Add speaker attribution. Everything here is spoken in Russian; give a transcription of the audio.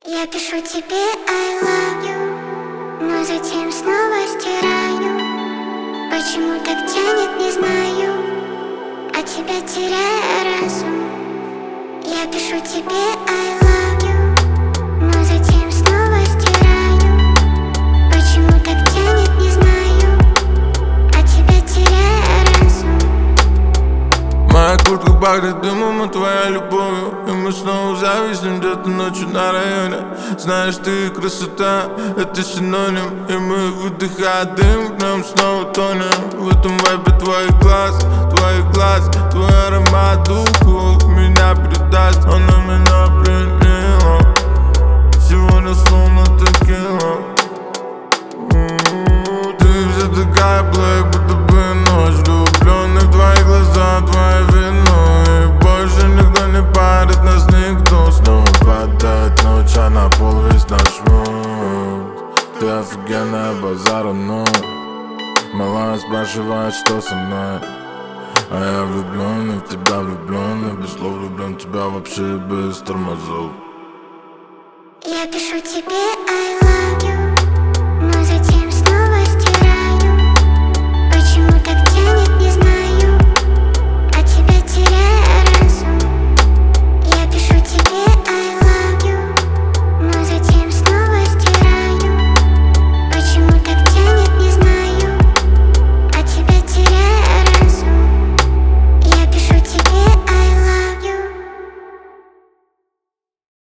Speaker 1: Я пишу тебе I love you, но затем снова стираю. Почему так тянет, не знаю, а тебя теряя разум. Я пишу тебе I love you, но затем снова стираю. Почему так тянет, не знаю, а тебя теряя разум.
Speaker 2: Моя куртка пахнет дымом, а твоя любовью. И мы снова зависнем где-то ночью на районе. Знаешь, ты красота, это синоним. И мы, выдыхая дым, в нем снова тонем. В этом вайбе твоих глаз, твой аромат духов меня передаст, она меня пленила. Сегодня словно текила. Ты вся такая black, будто бы ночь. Влюблённый в твои глаза, твое вино. И больше никто не парит, нас никто. Снова падает ночь, а на пол весь наш муд. Ты офигенная, базара ноль. Малая спрашивает, что со мной. А я влюблённый в тебя, влюблённый. Без слов влюблён в тебя вообще без тормозов.
Speaker 1: Я пишу тебе